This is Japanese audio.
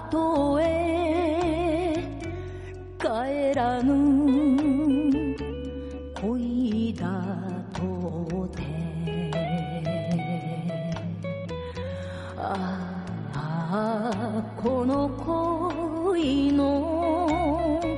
とへ帰らぬ恋だとて、ああこの恋の